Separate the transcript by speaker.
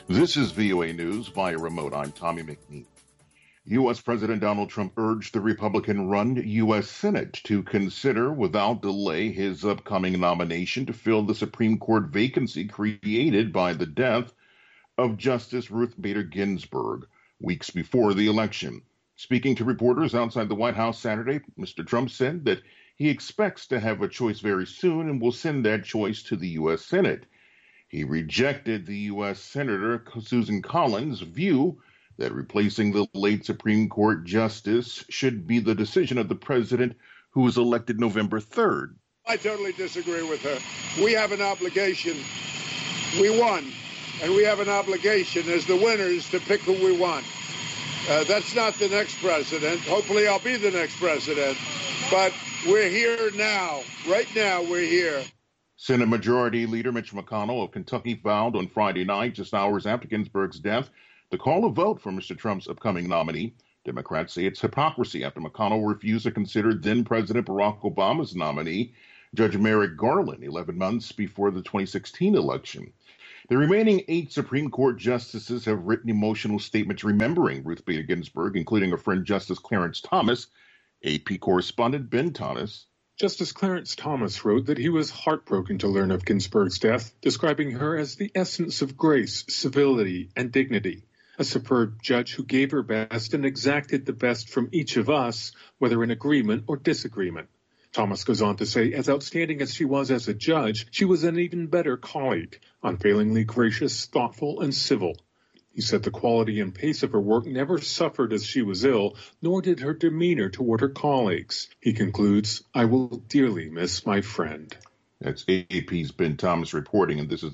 Speaker 1: This is VOA News via remote. I'm Tommy McNeil. U.S. President Donald Trump urged the Republican-run U.S. Senate to consider without delay his upcoming nomination to fill the Supreme Court vacancy created by the death of Justice Ruth Bader Ginsburg weeks before the election. Speaking to reporters outside the White House Saturday, Mr. Trump said that he expects to have a choice very soon and will send that choice to the U.S. Senate. He rejected the U.S. Senator Susan Collins' view that replacing the late Supreme Court justice should be the decision of the president who was elected November 3rd.
Speaker 2: I totally disagree with her. We have an obligation. We won, and we have an obligation as the winners to pick who we want. That's not the next president. Hopefully I'll be the next president. But we're here now. Right now we're here.
Speaker 1: Senate Majority Leader Mitch McConnell of Kentucky vowed on Friday night, just hours after Ginsburg's death, to call a vote for Mr. Trump's upcoming nominee. Democrats say it's hypocrisy after McConnell refused to consider then-President Barack Obama's nominee, Judge Merrick Garland, 11 months before the 2016 election. The remaining 8 Supreme Court justices have written emotional statements remembering Ruth Bader Ginsburg, including her friend Justice Clarence Thomas. AP correspondent Ben Thomas.
Speaker 3: Justice Clarence Thomas wrote that he was heartbroken to learn of Ginsburg's death, describing her as the essence of grace, civility, and dignity. A superb judge who gave her best and exacted the best from each of us, whether in agreement or disagreement. Thomas goes on to say, as outstanding as she was as a judge, she was an even better colleague, unfailingly gracious, thoughtful, and civil. He said the quality and pace of her work never suffered as she was ill, nor did her demeanor toward her colleagues. He concludes, I will dearly miss my friend.
Speaker 1: That's AP's Ben Thomas reporting, and this is